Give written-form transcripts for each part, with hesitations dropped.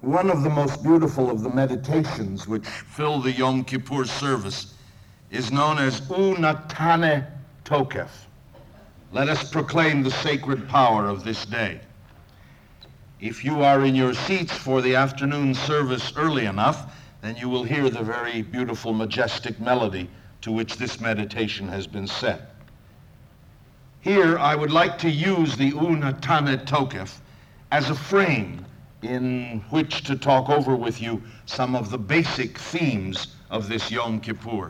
One of the most beautiful of the meditations which fill the Yom Kippur service is known as Unatane Tokef. Let us proclaim the sacred power of this day. If you are in your seats for the afternoon service early enough, then you will hear the very beautiful, majestic melody to which this meditation has been set. Here, I would like to use the Unatane Tokef as a frame in which to talk over with you some of the basic themes of this Yom Kippur.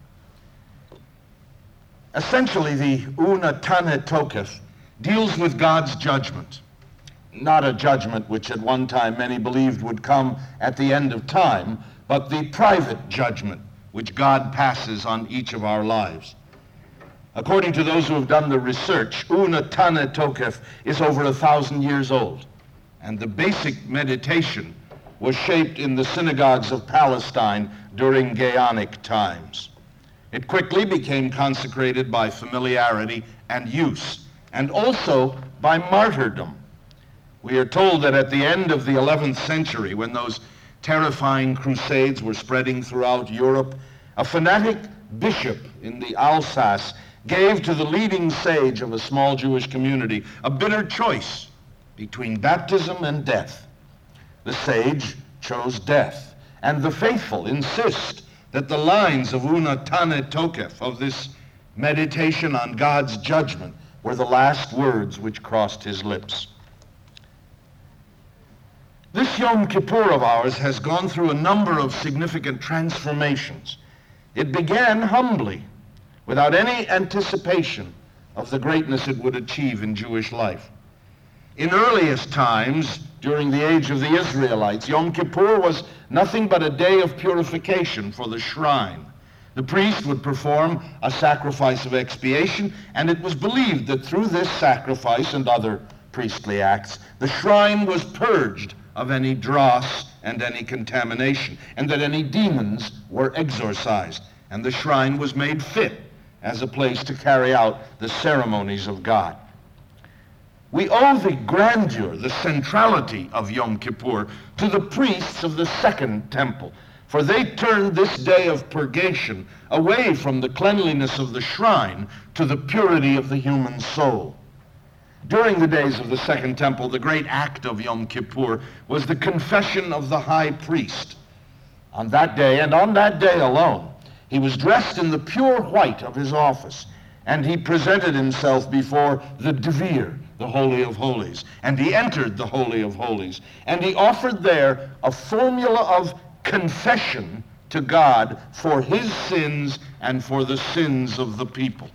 Essentially, the Unatane Tokef deals with God's judgment, not a judgment which at one time many believed would come at the end of time, but the private judgment which God passes on each of our lives. According to those who have done the research, Unatane Tokef is over 1,000 years old. And the basic meditation was shaped in the synagogues of Palestine during Gaonic times. It quickly became consecrated by familiarity and use, and also by martyrdom. We are told that at the end of the 11th century, when those terrifying crusades were spreading throughout Europe, a fanatic bishop in the Alsace gave to the leading sage of a small Jewish community a bitter choice between baptism and death. The sage chose death, and the faithful insist that the lines of Unatane Tokef, of this meditation on God's judgment, were the last words which crossed his lips. This Yom Kippur of ours has gone through a number of significant transformations. It began humbly, without any anticipation of the greatness it would achieve in Jewish life. In earliest times, during the age of the Israelites, Yom Kippur was nothing but a day of purification for the shrine. The priest would perform a sacrifice of expiation, and it was believed that through this sacrifice and other priestly acts, the shrine was purged of any dross and any contamination, and that any demons were exorcised, and the shrine was made fit as a place to carry out the ceremonies of God. We owe the grandeur, the centrality of Yom Kippur to the priests of the Second Temple, for they turned this day of purgation away from the cleanliness of the shrine to the purity of the human soul. During the days of the Second Temple, the great act of Yom Kippur was the confession of the high priest. On that day, and on that day alone, he was dressed in the pure white of his office, and he presented himself before the Devir, the Holy of Holies, and he entered the Holy of Holies, and he offered there a formula of confession to God for his sins and for the sins of the people.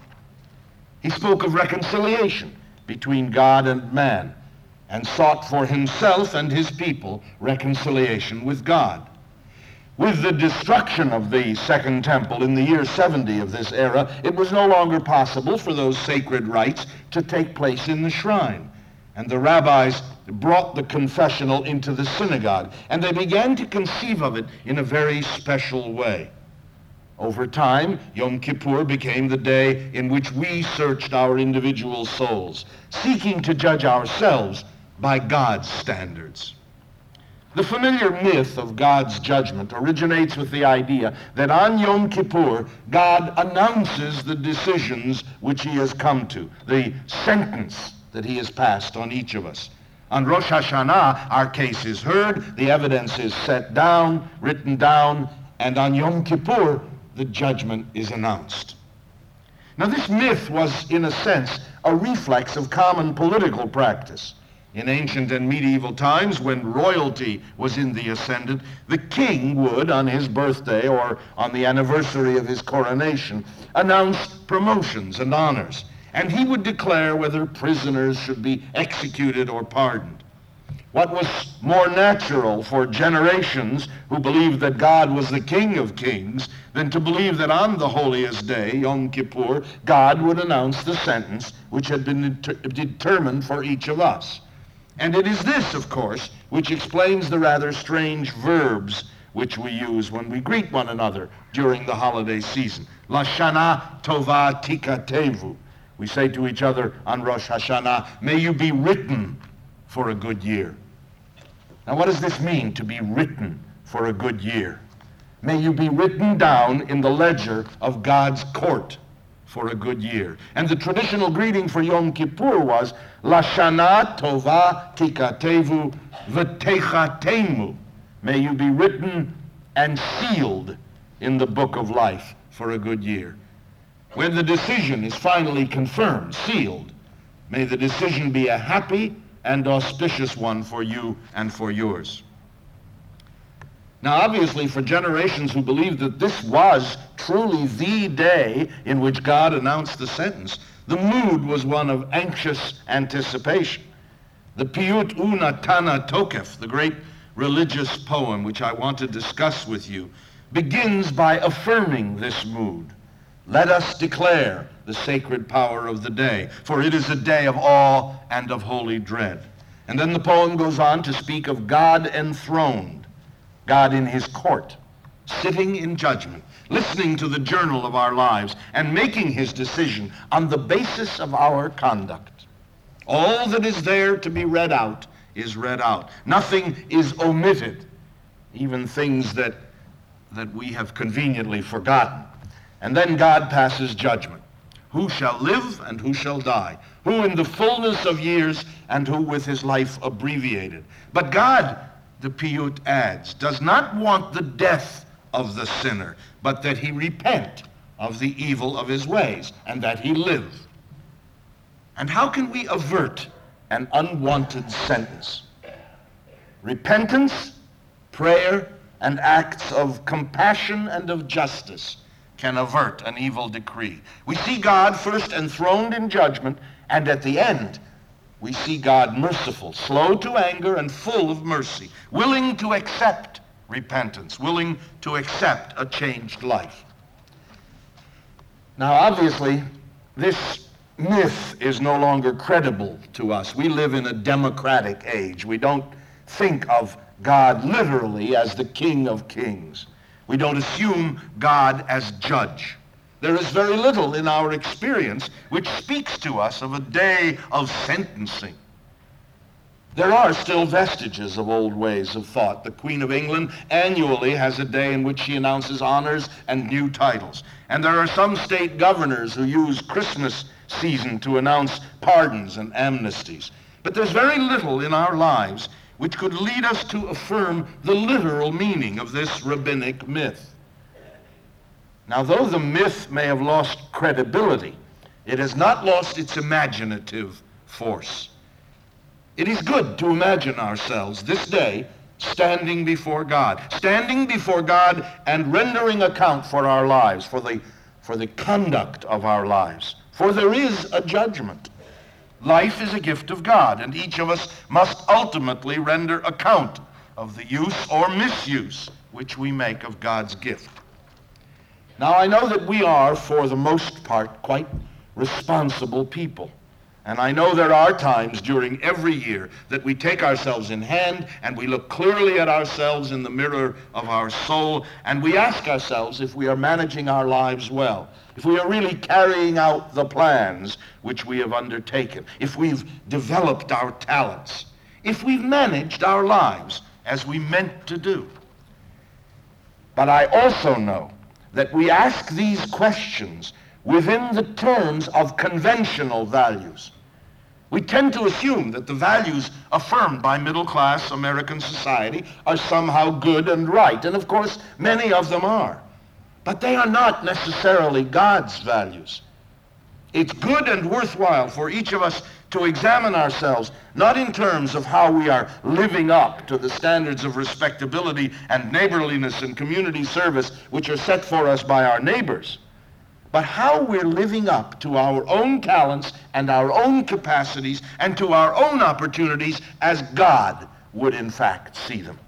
He spoke of reconciliation between God and man, and sought for himself and his people reconciliation with God. With the destruction of the Second Temple in the year 70 of this era, it was no longer possible for those sacred rites to take place in the shrine. And the rabbis brought the confessional into the synagogue, and they began to conceive of it in a very special way. Over time, Yom Kippur became the day in which we searched our individual souls, seeking to judge ourselves by God's standards. The familiar myth of God's judgment originates with the idea that on Yom Kippur, God announces the decisions which he has come to, the sentence that he has passed on each of us. On Rosh Hashanah, our case is heard, the evidence is set down, written down, and on Yom Kippur, the judgment is announced. Now, this myth was, in a sense, a reflex of common political practice. In ancient and medieval times, when royalty was in the ascendant, the king would, on his birthday or on the anniversary of his coronation, announce promotions and honors, and he would declare whether prisoners should be executed or pardoned. What was more natural for generations who believed that God was the King of Kings than to believe that on the holiest day, Yom Kippur, God would announce the sentence which had been determined for each of us. And it is this, of course, which explains the rather strange verbs which we use when we greet one another during the holiday season. Lashana tova tikatevu. We say to each other on Rosh Hashanah, may you be written for a good year. Now, what does this mean, to be written for a good year? May you be written down in the ledger of God's court for a good year. And the traditional greeting for Yom Kippur was, Lashana Tova Tikatevu V'Techatemu. May you be written and sealed in the book of life for a good year. When the decision is finally confirmed, sealed, may the decision be a happy and auspicious one for you and for yours. Now, obviously, for generations who believed that this was truly the day in which God announced the sentence, the mood was one of anxious anticipation. The Piyut Unatana Tokef, the great religious poem which I want to discuss with you, begins by affirming this mood. Let us declare the sacred power of the day, for it is a day of awe and of holy dread. And then the poem goes on to speak of God enthroned, God in his court, sitting in judgment, listening to the journal of our lives, and making his decision on the basis of our conduct. All that is there to be read out is read out. Nothing is omitted, even things that we have conveniently forgotten. And then God passes judgment. Who shall live and who shall die? Who in the fullness of years and who with his life abbreviated? But God, the Piyut adds, does not want the death of the sinner, but that he repent of the evil of his ways and that he live. And how can we avert an unwanted sentence? Repentance, prayer, and acts of compassion and of justice can avert an evil decree. We see God first enthroned in judgment, and at the end, we see God merciful, slow to anger, and full of mercy, willing to accept repentance, willing to accept a changed life. Now, obviously, this myth is no longer credible to us. We live in a democratic age. We don't think of God literally as the King of Kings. We don't assume God as judge. There is very little in our experience which speaks to us of a day of sentencing. There are still vestiges of old ways of thought. The Queen of England annually has a day in which she announces honors and new titles. And there are some state governors who use Christmas season to announce pardons and amnesties. But there's very little in our lives which could lead us to affirm the literal meaning of this rabbinic myth. Now, though the myth may have lost credibility, it has not lost its imaginative force. It is good to imagine ourselves this day standing before God and rendering account for our lives, for the conduct of our lives. For there is a judgment. Life is a gift of God, and each of us must ultimately render account of the use or misuse which we make of God's gift. Now, I know that we are, for the most part, quite responsible people. And I know there are times during every year that we take ourselves in hand and we look clearly at ourselves in the mirror of our soul, and we ask ourselves if we are managing our lives well, if we are really carrying out the plans which we have undertaken, if we've developed our talents, if we've managed our lives as we meant to do. But I also know that we ask these questions within the terms of conventional values. We tend to assume that the values affirmed by middle-class American society are somehow good and right, and of course many of them are. But they are not necessarily God's values. It's good and worthwhile for each of us to examine ourselves, not in terms of how we are living up to the standards of respectability and neighborliness and community service which are set for us by our neighbors, but how we're living up to our own talents and our own capacities and to our own opportunities as God would in fact see them.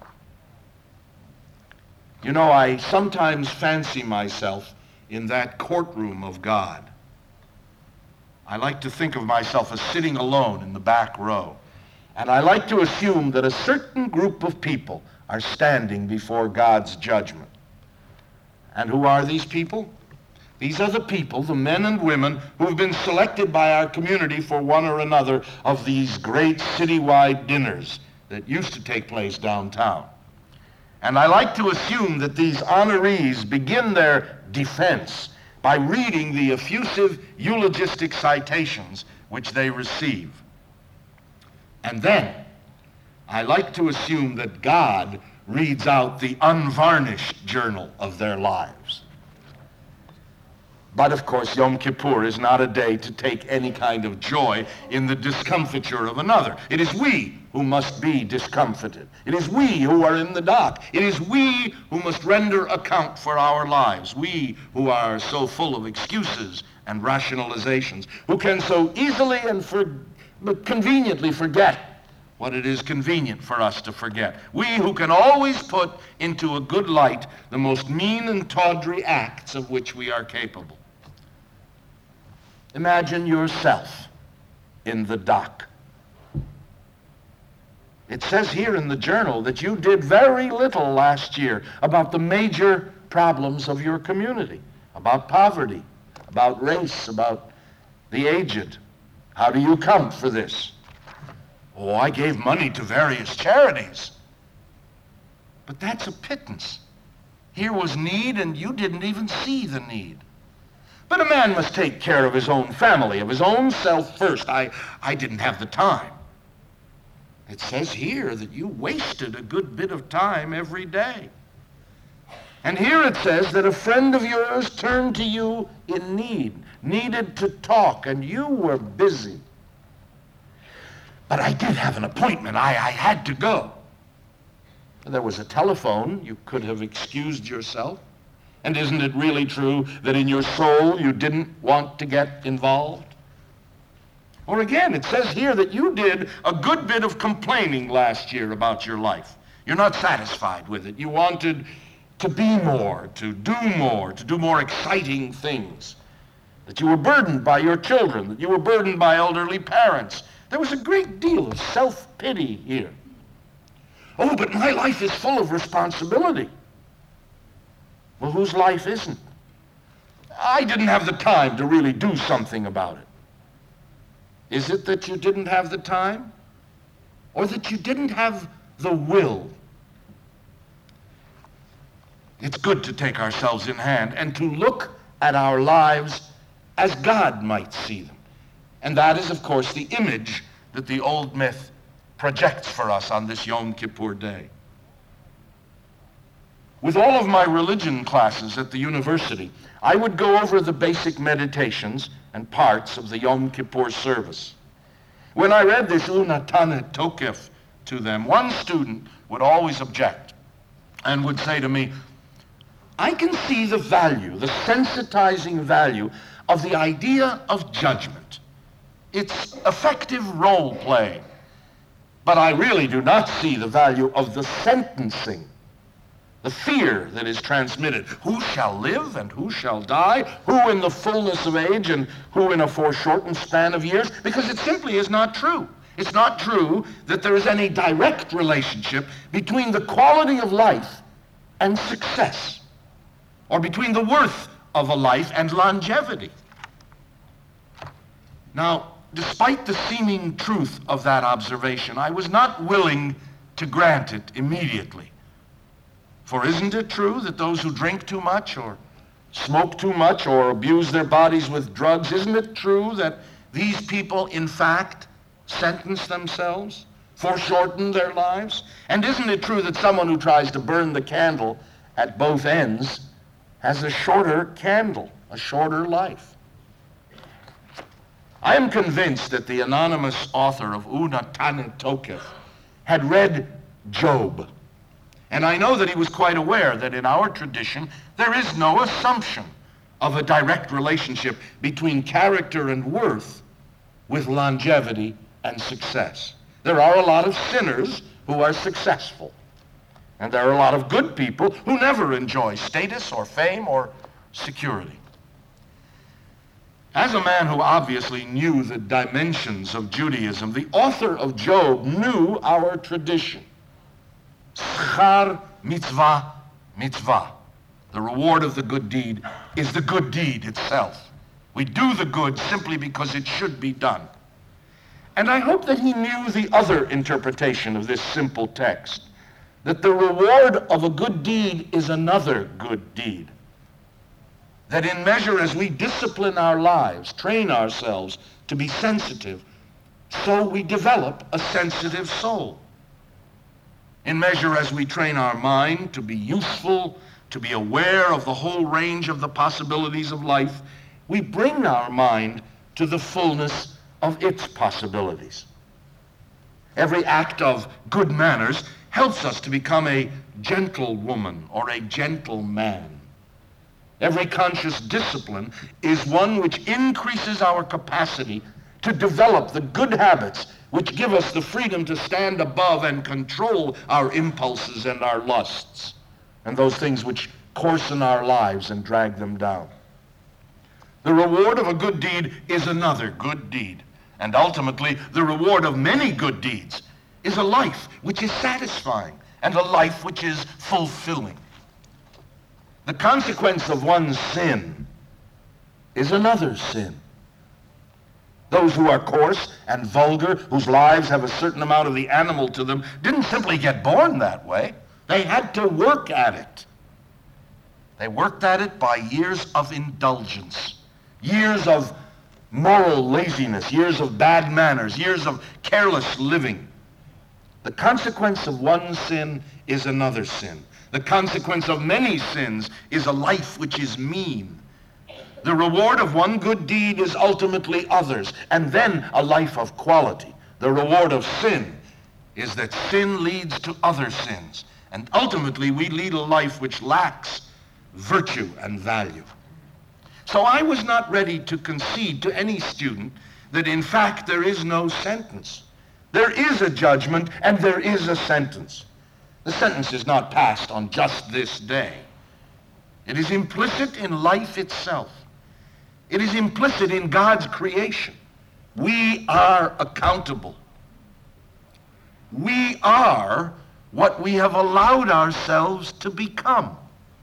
You know, I sometimes fancy myself in that courtroom of God. I like to think of myself as sitting alone in the back row. And I like to assume that a certain group of people are standing before God's judgment. And who are these people? These are the people, the men and women, who have been selected by our community for one or another of these great citywide dinners that used to take place downtown. And I like to assume that these honorees begin their defense by reading the effusive eulogistic citations which they receive. And then I like to assume that God reads out the unvarnished journal of their lives. But of course, Yom Kippur is not a day to take any kind of joy in the discomfiture of another. It is we who must be discomfited. It is we who are in the dock. It is we who must render account for our lives. We who are so full of excuses and rationalizations, who can so easily and conveniently forget what it is convenient for us to forget. We who can always put into a good light the most mean and tawdry acts of which we are capable. Imagine yourself in the dock. It says here in the journal that you did very little last year about the major problems of your community, about poverty, about race, about the aged. How do you account for this? Oh, I gave money to various charities. But that's a pittance. Here was need, and you didn't even see the need. But a man must take care of his own family, of his own self first. I didn't have the time. It says here that you wasted a good bit of time every day. And here it says that a friend of yours turned to you in need, needed to talk, and you were busy. But I did have an appointment. I had to go. There was a telephone. You could have excused yourself. And isn't it really true that in your soul you didn't want to get involved? Or again, it says here that you did a good bit of complaining last year about your life. You're not satisfied with it. You wanted to be more, to do more exciting things. That you were burdened by your children, that you were burdened by elderly parents. There was a great deal of self-pity here. Oh, but my life is full of responsibility. Well, whose life isn't? I didn't have the time to really do something about it. Is it that you didn't have the time? Or that you didn't have the will? It's good to take ourselves in hand and to look at our lives as God might see them. And that is, of course, the image that the old myth projects for us on this Yom Kippur day. With all of my religion classes at the university, I would go over the basic meditations and parts of the Yom Kippur service. When I read this Unatane Tokef to them, one student would always object and would say to me, I can see the value, the sensitizing value of the idea of judgment. It's effective role playing. But I really do not see the value of the sentencing, the fear that is transmitted. Who shall live and who shall die? Who in the fullness of age and who in a foreshortened span of years? Because it simply is not true. It's not true that there is any direct relationship between the quality of life and success, or between the worth of a life and longevity. Now, despite the seeming truth of that observation, I was not willing to grant it immediately. For isn't it true that those who drink too much or smoke too much or abuse their bodies with drugs, isn't it true that these people in fact sentence themselves, foreshorten their lives? And isn't it true that someone who tries to burn the candle at both ends has a shorter candle, a shorter life? I am convinced that the anonymous author of Unatane Tokef had read Job. And I know that he was quite aware that in our tradition, there is no assumption of a direct relationship between character and worth with longevity and success. There are a lot of sinners who are successful. And there are a lot of good people who never enjoy status or fame or security. As a man who obviously knew the dimensions of Judaism, the author of Job knew our tradition. Schar mitzvah mitzvah. The reward of the good deed is the good deed itself. We do the good simply because it should be done. And I hope that he knew the other interpretation of this simple text, that the reward of a good deed is another good deed. That in measure as we discipline our lives, train ourselves to be sensitive, so we develop a sensitive soul. In measure as we train our mind to be useful, to be aware of the whole range of the possibilities of life, we bring our mind to the fullness of its possibilities. Every act of good manners helps us to become a gentle woman or a gentle man. Every conscious discipline is one which increases our capacity to develop the good habits which give us the freedom to stand above and control our impulses and our lusts, and those things which coarsen our lives and drag them down. The reward of a good deed is another good deed, and ultimately the reward of many good deeds is a life which is satisfying and a life which is fulfilling. The consequence of one's sin is another sin. Those who are coarse and vulgar, whose lives have a certain amount of the animal to them, didn't simply get born that way. They had to work at it. They worked at it by years of indulgence, years of moral laziness, years of bad manners, years of careless living. The consequence of one sin is another sin. The consequence of many sins is a life which is mean. The reward of one good deed is ultimately others, and then a life of quality. The reward of sin is that sin leads to other sins, and ultimately we lead a life which lacks virtue and value. So I was not ready to concede to any student that in fact there is no sentence. There is a judgment and there is a sentence. The sentence is not passed on just this day. It is implicit in life itself. It is implicit in God's creation. We are accountable. We are what we have allowed ourselves to become.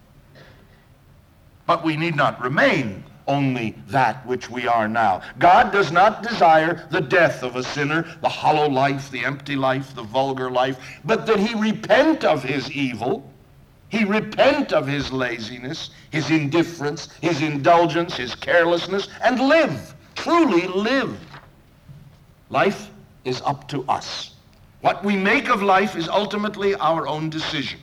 But we need not remain only that which we are now. God does not desire the death of a sinner, the hollow life, the empty life, the vulgar life, but that he repent of his evil, he repent of his laziness, his indifference, his indulgence, his carelessness, and live, truly live. Life is up to us. What we make of life is ultimately our own decision.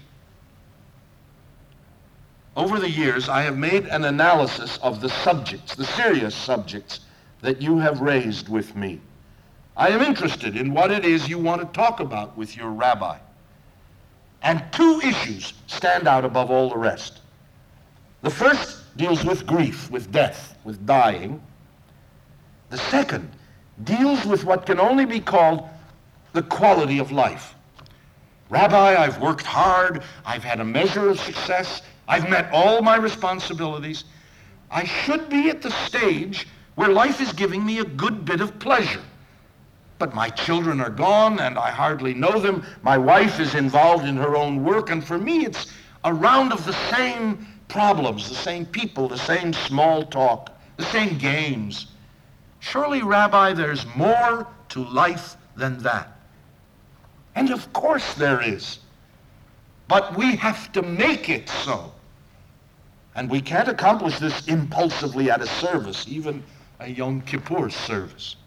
Over the years, I have made an analysis of the subjects, the serious subjects that you have raised with me. I am interested in what it is you want to talk about with your rabbi. And two issues stand out above all the rest. The first deals with grief, with death, with dying. The second deals with what can only be called the quality of life. Rabbi, I've worked hard. I've had a measure of success. I've met all my responsibilities. I should be at the stage where life is giving me a good bit of pleasure. But my children are gone and I hardly know them. My wife is involved in her own work, and for me it's a round of the same problems, the same people, the same small talk, the same games. Surely, Rabbi, there's more to life than that. And of course there is. But we have to make it so. And we can't accomplish this impulsively at a service, even a Yom Kippur service.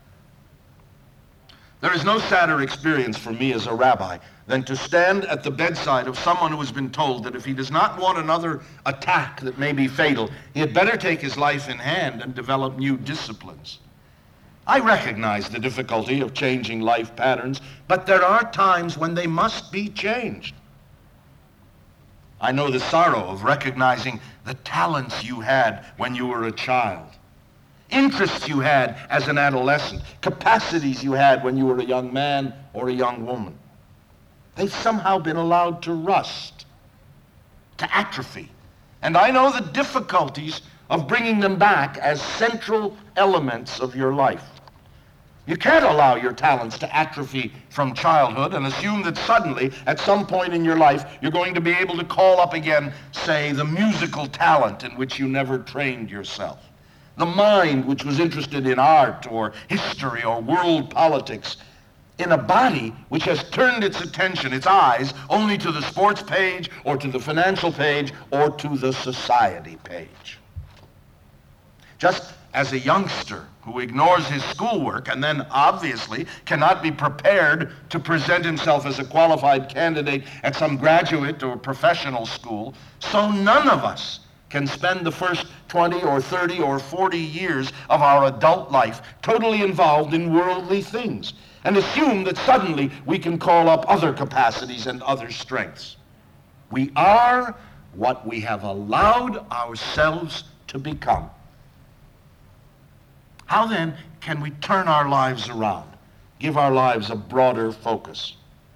There is no sadder experience for me as a rabbi than to stand at the bedside of someone who has been told that if he does not want another attack that may be fatal, he had better take his life in hand and develop new disciplines. I recognize the difficulty of changing life patterns, but there are times when they must be changed. I know the sorrow of recognizing the talents you had when you were a child, interests you had as an adolescent, capacities you had when you were a young man or a young woman. They've somehow been allowed to rust, to atrophy. And I know the difficulties of bringing them back as central elements of your life. You can't allow your talents to atrophy from childhood and assume that suddenly, at some point in your life, you're going to be able to call up again, say, the musical talent in which you never trained yourself. the mind which was interested in art or history or world politics, in a body which has turned its attention, its eyes, only to the sports page or to the financial page or to the society page. Just as a youngster who ignores his schoolwork and then obviously cannot be prepared to present himself as a qualified candidate at some graduate or professional school, so none of us can spend the first 20 or 30 or 40 years of our adult life totally involved in worldly things and assume that suddenly we can call up other capacities and other strengths. We are what we have allowed ourselves to become. How then can we turn our lives around, give our lives a broader focus?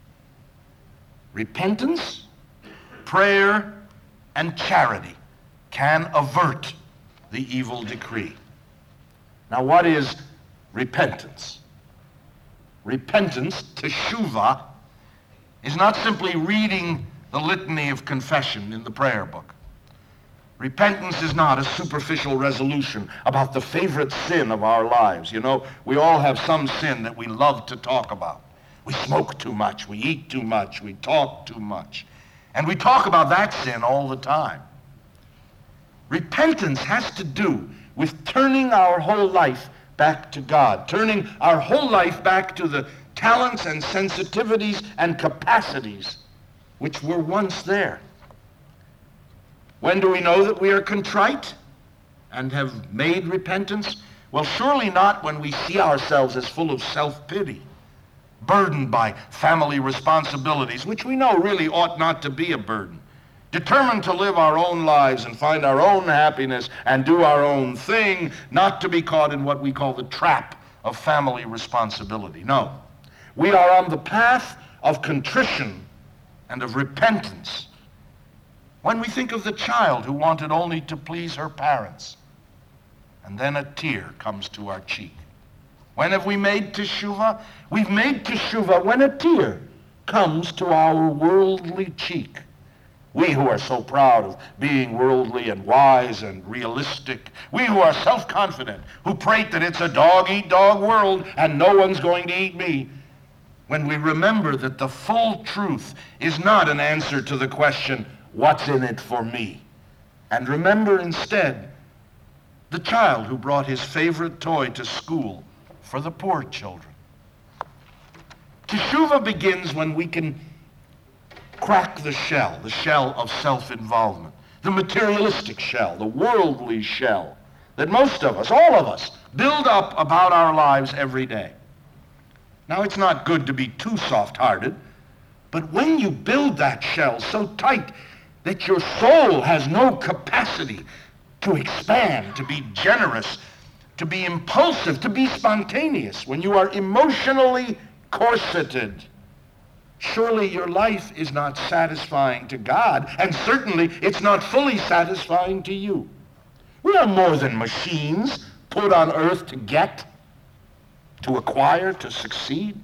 Repentance, prayer, and charity can avert the evil decree. Now, what is repentance? Repentance, teshuvah, is not simply reading the litany of confession in the prayer book. Repentance is not a superficial resolution about the favorite sin of our lives. You know, we all have some sin that we love to talk about. We smoke too much, we eat too much, we talk too much. And we talk about that sin all the time. Repentance has to do with turning our whole life back to God, turning our whole life back to the talents and sensitivities and capacities which were once there. When do we know that we are contrite and have made repentance? Well, surely not when we see ourselves as full of self-pity, burdened by family responsibilities, which we know really ought not to be a burden, determined to live our own lives and find our own happiness and do our own thing, not to be caught in what we call the trap of family responsibility. No, we are on the path of contrition and of repentance. When we think of the child who wanted only to please her parents, and then a tear comes to our cheek. When have we made teshuvah? We've made teshuvah when a tear comes to our worldly cheek. We who are so proud of being worldly and wise and realistic, we who are self-confident, who prate that it's a dog-eat-dog world and no one's going to eat me, when we remember that the full truth is not an answer to the question, what's in it for me? And remember instead the child who brought his favorite toy to school for the poor children. Teshuvah begins when we can crack the shell of self-involvement, the materialistic shell, the worldly shell that most of us, all of us, build up about our lives every day. Now, it's not good to be too soft-hearted, but when you build that shell so tight that your soul has no capacity to expand, to be generous, to be impulsive, to be spontaneous, when you are emotionally corseted, surely your life is not satisfying to God, and certainly it's not fully satisfying to you. We are more than machines put on earth to get, to acquire, to succeed.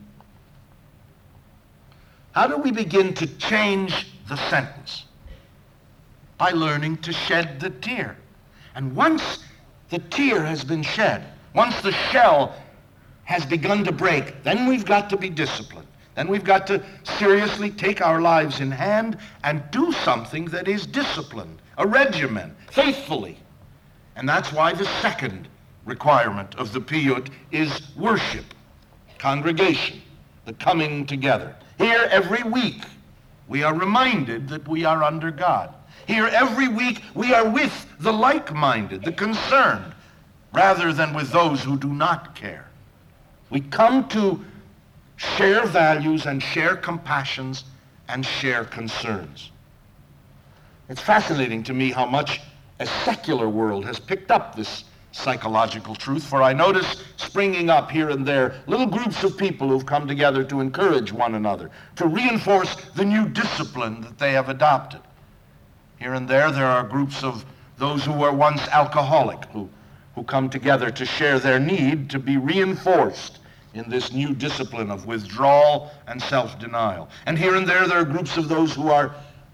How do we begin to change the sentence? By learning to shed the tear. And once the tear has been shed, once the shell has begun to break, then we've got to be disciplined. Then we've got to seriously take our lives in hand and do something that is disciplined, a regimen, faithfully. And that's why the second requirement of the piyut is worship, congregation, the coming together. Here every week we are reminded that we are under God. Here every week we are with the like-minded, the concerned, rather than with those who do not care. We come to share values and share compassions and share concerns. It's fascinating to me how much a secular world has picked up this psychological truth, for I notice springing up here and there little groups of people who've come together to encourage one another, to reinforce the new discipline that they have adopted. Here and there are groups of those who were once alcoholic, who come together to share their need to be reinforced in this new discipline of withdrawal and self-denial. And here and there are groups of those who are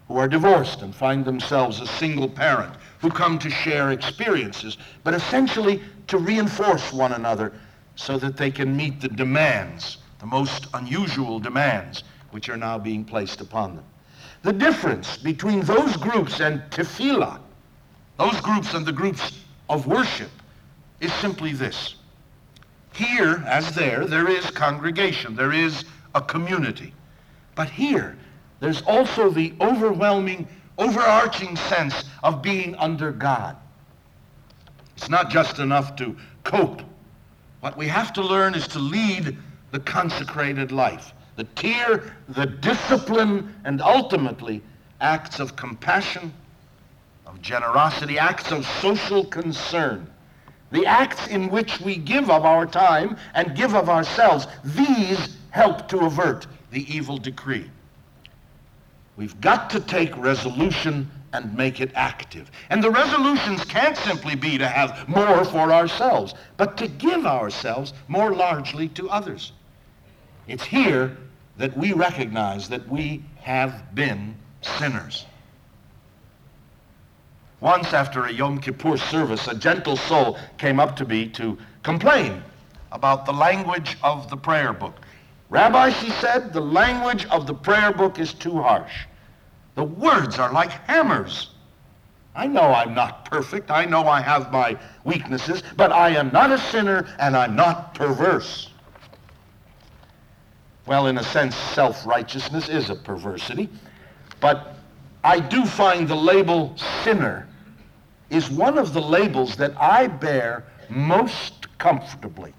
who are divorced and find themselves a single parent, who come to share experiences, but essentially to reinforce one another so that they can meet the demands, the most unusual demands, which are now being placed upon them. The difference between those groups and tefillah, those groups and the groups of worship, is simply this. Here, as there is congregation, there is a community. But here, there's also the overwhelming, overarching sense of being under God. It's not just enough to cope. What we have to learn is to lead the consecrated life. The tear, the discipline, and ultimately acts of compassion, of generosity, acts of social concern. The acts in which we give of our time and give of ourselves, these help to avert the evil decree. We've got to take resolution and make it active. And the resolutions can't simply be to have more for ourselves, but to give ourselves more largely to others. It's here that we recognize that we have been sinners. Once after a Yom Kippur service, a gentle soul came up to me to complain about the language of the prayer book. Rabbi, she said, the language of the prayer book is too harsh. The words are like hammers. I know I'm not perfect. I know I have my weaknesses, but I am not a sinner and I'm not perverse. Well, in a sense, self-righteousness is a perversity, but I do find the label sinner is one of the labels that I bear most comfortably.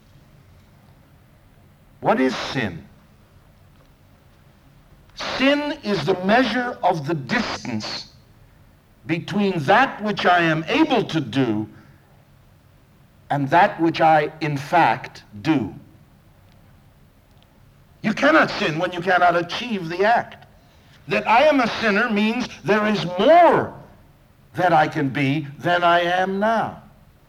What is sin? Sin is the measure of the distance between that which I am able to do and that which I, in fact, do. You cannot sin when you cannot achieve the act. That I am a sinner means there is more that I can be than I am now.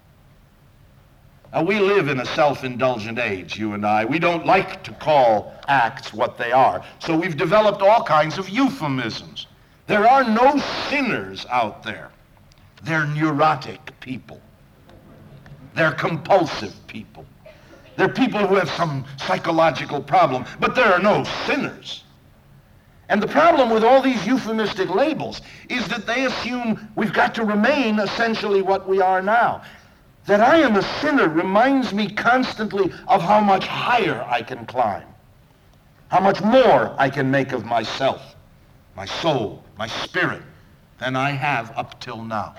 Now, we live in a self-indulgent age, you and I. We don't like to call acts what they are. So we've developed all kinds of euphemisms. There are no sinners out there. They're neurotic people. They're compulsive people. They're people who have some psychological problem, but there are no sinners. And the problem with all these euphemistic labels is that they assume we've got to remain essentially what we are now. That I am a sinner reminds me constantly of how much higher I can climb, how much more I can make of myself, my soul, my spirit, than I have up till now.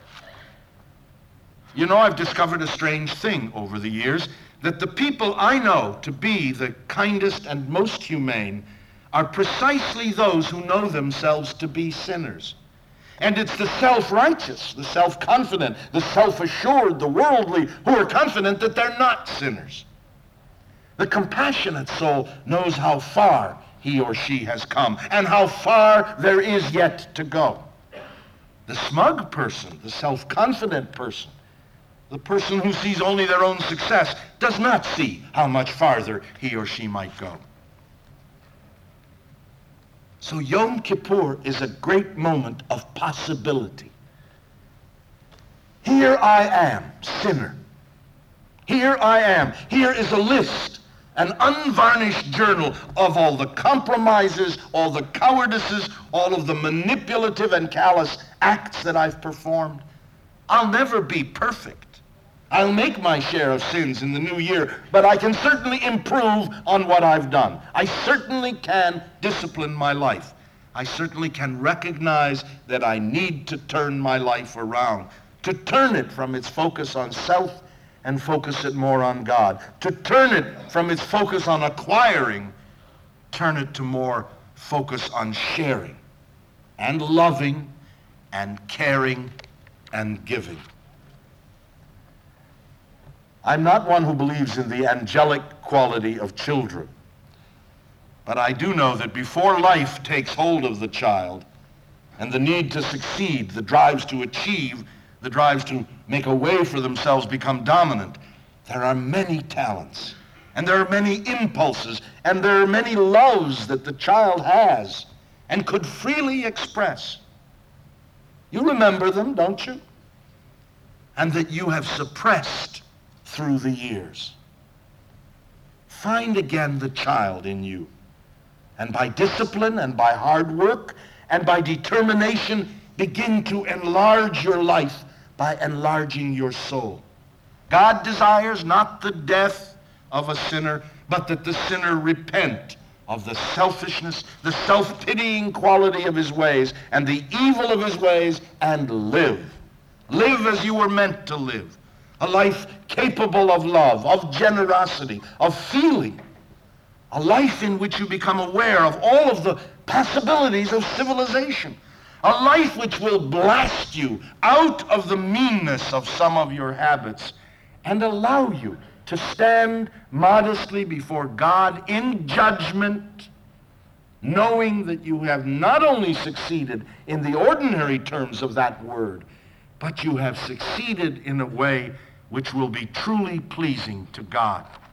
You know, I've discovered a strange thing over the years, that the people I know to be the kindest and most humane are precisely those who know themselves to be sinners. And it's the self-righteous, the self-confident, the self-assured, the worldly, who are confident that they're not sinners. The compassionate soul knows how far he or she has come and how far there is yet to go. The smug person, the self-confident person, the person who sees only their own success, does not see how much farther he or she might go. So Yom Kippur is a great moment of possibility. Here I am, sinner. Here I am. Here is a list, an unvarnished journal of all the compromises, all the cowardices, all of the manipulative and callous acts that I've performed. I'll never be perfect. I'll make my share of sins in the new year, but I can certainly improve on what I've done. I certainly can discipline my life. I certainly can recognize that I need to turn my life around, to turn it from its focus on self and focus it more on God, to turn it from its focus on acquiring, turn it to more focus on sharing and loving and caring and giving. I'm not one who believes in the angelic quality of children, but I do know that before life takes hold of the child and the need to succeed, the drives to achieve, the drives to make a way for themselves become dominant, there are many talents, and there are many impulses, and there are many loves that the child has, and could freely express. You remember them, don't you? And that you have suppressed through the years. Find again the child in you. And by discipline and by hard work and by determination, begin to enlarge your life by enlarging your soul. God desires not the death of a sinner, but that the sinner repent of the selfishness, the self-pitying quality of his ways, and the evil of his ways, and live. Live as you were meant to live. A life capable of love, of generosity, of feeling. A life in which you become aware of all of the possibilities of civilization. A life which will blast you out of the meanness of some of your habits and allow you to stand modestly before God in judgment, knowing that you have not only succeeded in the ordinary terms of that word, but you have succeeded in a way which will be truly pleasing to God.